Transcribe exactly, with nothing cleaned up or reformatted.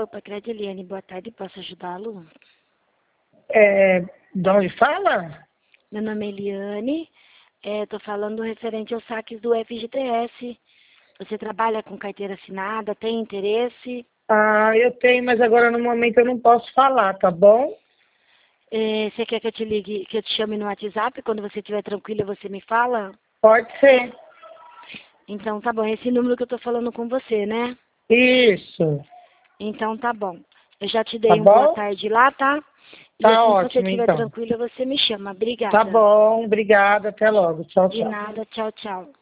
Opa, Crediliane, boa tarde, posso ajudá-lo? É, de onde fala? Meu nome é Eliane, estou falando referente aos saques do F G T S. Você trabalha com carteira assinada, tem interesse? Ah, eu tenho, mas agora no momento eu não posso falar, tá bom? É, você quer que eu te ligue, que eu te chame no WhatsApp? Quando você estiver tranquila, você me fala? Pode ser. Então tá bom, esse número que eu estou falando com você, né? Isso. Então tá bom. Eu já te Tá dei um boa bom? tarde lá, tá? E Tá assim que você ótimo, estiver então. tranquila, você me chama. Tá Obrigada. bom, obrigada, até logo. Tchau, De tchau. nada, tchau, tchau.